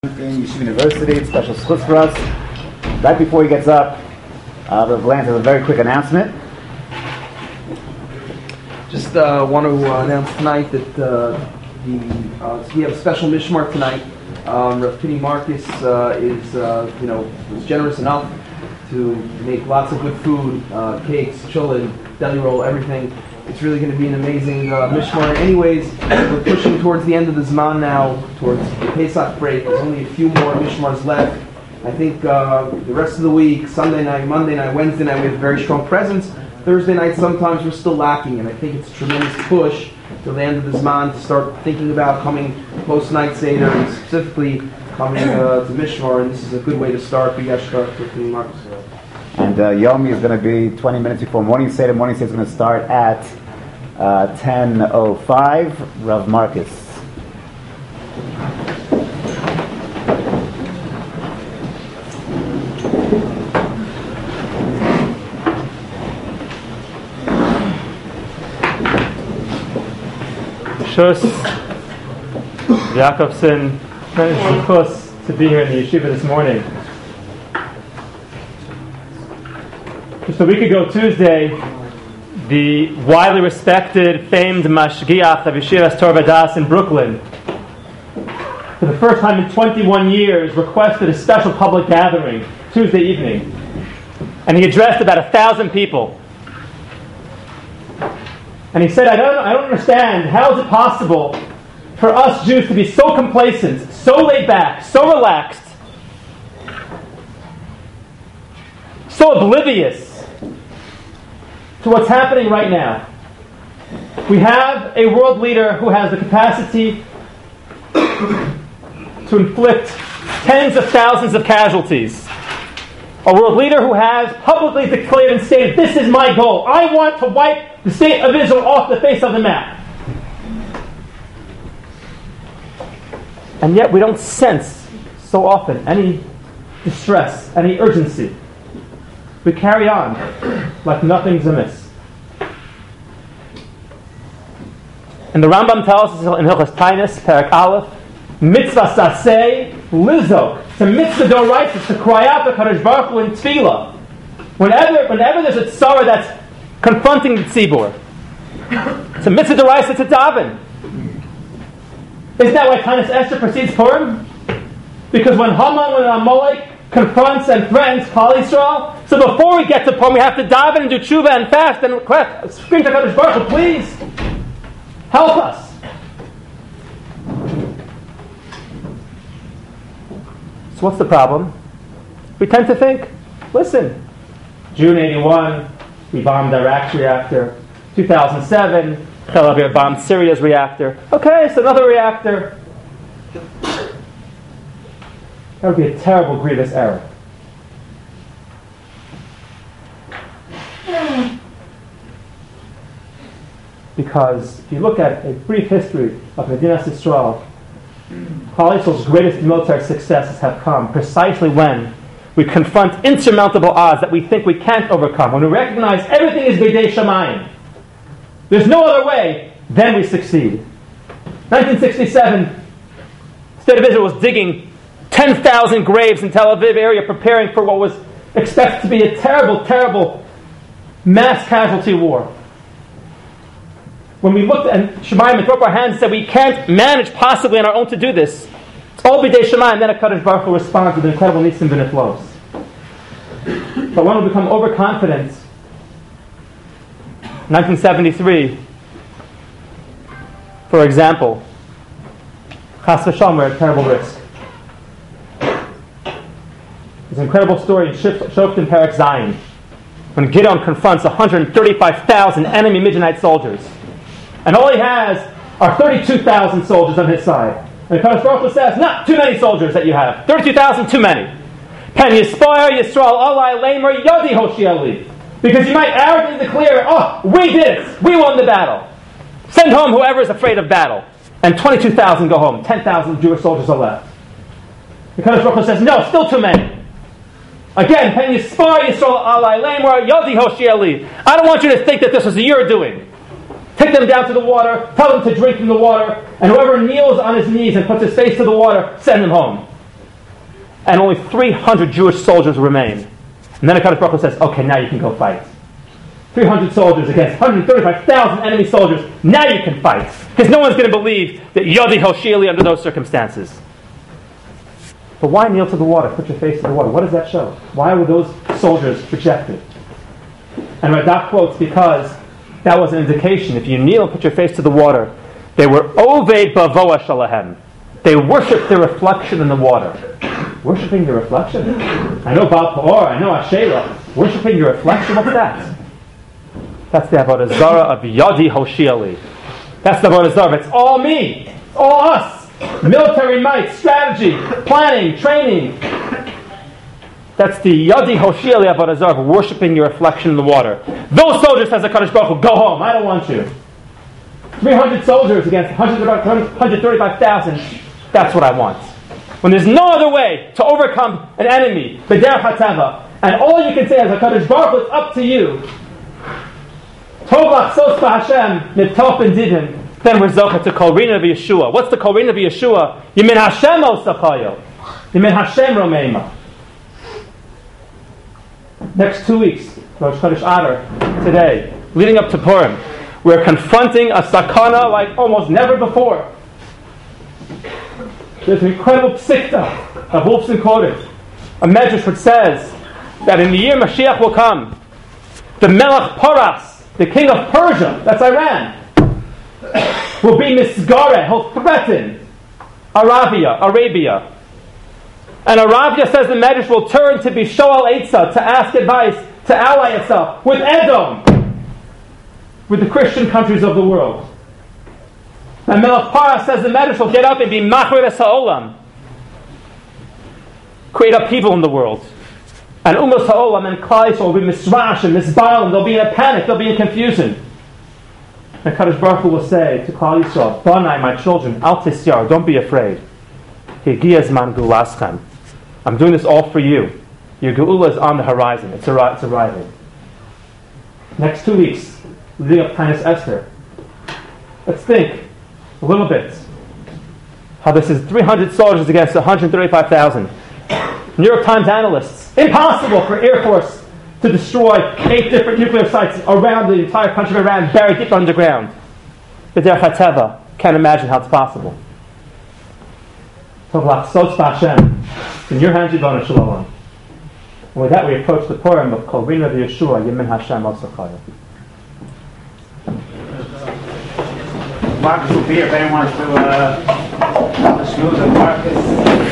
In Yeshiva University, it's special schutz for us. Right before he gets up, the Lance has a very quick announcement. Just want to announce tonight that we have a special mishmar tonight. Rav Pini Marcus was generous enough to make lots of good food, cakes, chulin, deli roll, everything. It's really going to be an amazing mishmar. Anyways, we're pushing towards the end of the Zman now, towards the Pesach break. There's only a few more mishmars left. I think the rest of the week, Sunday night, Monday night, Wednesday night, we have a very strong presence. Thursday night, sometimes we're still lacking, and I think it's a tremendous push till the end of the Zman to start thinking about coming post-night Seder, and specifically coming to Mishmar, and this is a good way to start. We got to start with the Marcus. And Yomi is going to be 20 minutes before morning Seder. Morning Seder is going to start at 10:05. Rav Marcus. Shus Jacobson, tremendous zechus to be here in the yeshiva this morning. Just a week ago, Tuesday, the widely respected, famed mashgiach of Yeshivas Torah Vodaas in Brooklyn, for the first time in 21 years, requested a special public gathering Tuesday evening, and he addressed about 1,000 people. And he said, I don't understand, how is it possible for us Jews to be so complacent, so laid back, so relaxed, so oblivious to what's happening right now. We have a world leader who has the capacity to inflict tens of thousands of casualties. A world leader who has publicly declared and stated, this is my goal. I want to wipe the state of Israel off the face of the map. And yet we don't sense so often any distress, any urgency. We carry on like nothing's amiss. And the Rambam tells us in Hilchos Taanis, Perek Aleph, mitzvah saseh lizok. It's a mitzvah d'oraisa to cry out to Kadosh Baruch Hu in tefillah. Whenever there's a tzara that's confronting the tzibur, it's a mitzvah d'oraisa to daven. Isn't that why Tanis Esther precedes Purim? Because when Amalek confronts and threatens Klal Yisrael, so before we get to Purim, we have to daven and do tshuva and fast and scream to Kadosh Baruch Hu, please help us. So what's the problem? We tend to think, listen, June 81, we bombed Iraq's reactor. 2007, Tel Aviv bombed Syria's reactor. Okay, it's another reactor. That would be a terrible, grievous error. Because if you look at a brief history of Medinas Yisrael, Klal Yisrael's greatest military successes have come precisely when we confront insurmountable odds that we think we can't overcome. When we recognize everything is b'dei shamayim, there's no other way, then we succeed. 1967, the State of Israel was digging 10,000 graves in Tel Aviv area, preparing for what was expected to be a terrible, terrible mass casualty war. When we looked at Shemayim and threw up our hands and said, we can't manage possibly on our own to do this, it's all b'dei Shemayim, and then HaKadosh Baruch Hu responds with incredible nisim v'niflos. But when we become overconfident, 1973, for example, Chas v'shalom, we're at terrible risk. There's an incredible story in Shoftim Perek Zayin, when Gideon confronts 135,000 enemy Midianite soldiers. And all he has are 32,000 soldiers on his side. And Kadosh Baruch Hu says, no, too many soldiers that you have. 32,000, too many. Pen Yispoyer Yisrael Alai Lamer Yodi Hoshieli. Because you might arrogantly declare, oh, we did it. We won the battle. Send home whoever is afraid of battle. And 22,000 go home. 10,000 Jewish soldiers are left. And Kadosh Baruch Hu says, no, still too many. Again, Pen Yispoyer Yisrael Alai Lamer Yodi Hoshieli. I don't want you to think that this was your doing. Take them down to the water, tell them to drink from the water, and whoever kneels on his knees and puts his face to the water, send them home. and only 300 Jewish soldiers remain. And then HaKadosh Baruch Hu says, okay, now you can go fight. 300 soldiers against 135,000 enemy soldiers. Now you can fight. Because no one's going to believe that Yadi Hoshili under those circumstances. But why kneel to the water? Put your face to the water. What does that show? Why were those soldiers rejected? And Radak quotes, because that was an indication. If you kneel and put your face to the water, they were Oved Bavoa Shalahem. They worshipped the reflection in the water. Worshipping the reflection? I know Baal Peor, I know Asherah. Worshipping your reflection? What's that? That's the Avodah Zarah of Yadi Hoshiali. That's the Avodah Zarah. It's all me. It's all us. Military might, strategy, planning, training. That's the Yadi Hoshiali Avodah Zarah, worshipping your reflection in the water. Those soldiers, says the HaKadosh Baruch Hu, go home. I don't want you. 300 soldiers against 135,000. That's what I want. When there's no other way to overcome an enemy, B'derech HaTeva, and all you can say is, HaKadosh Baruch Hu, it's up to you. Tovach sos b'Hashem nitop and didin. Then we're zocha to Kol Rina v'Yeshua. What's the Kol Rina v'Yeshua? Yemin Hashem osachayo. Yemin Hashem romeima. Next 2 weeks, Rosh Chodesh Adar, today, leading up to Purim, we're confronting a sakana like almost never before. There's an incredible psikta of Wolfson quoted, a medrash which says that in the year Mashiach will come, the Melech Paras, the king of Persia, that's Iran, will be misgare. He'll threaten Arabia. And Arabia, says the Medrash, will turn to be Shoal Eitzah, to ask advice, to ally itself with Edom, with the Christian countries of the world. And Melech Paras, says the Medrash, will get up and be Machrir es Ha'olam, create upheaval in the world. And Umas Ha'olam and Klal Yisrael will be misrash and misbal, and they'll be in a panic, they'll be in confusion. And Kadosh Baruch Hu will say to Klal Yisrael, Banai, my children, Al Tisyar, don't be afraid. Higiya Zman Gulaschem. I'm doing this all for you. Your Geula is on the horizon. It's arriving. Next 2 weeks, leading up to Tainus Esther. Let's think a little bit how this is 300 soldiers against 135,000. New York Times analysts, impossible for Air Force to destroy 8 different nuclear sites around the entire country of Iran, buried deep underground. B'derech HaTeva, can't imagine how it's possible. In your hands, Yibana Shalom. And with that, we approach the Purim of Kol Rina v'Yeshua, Yemin Hashem Osachaya. Marcus will be here if anyone wants to schmooze with Marcus.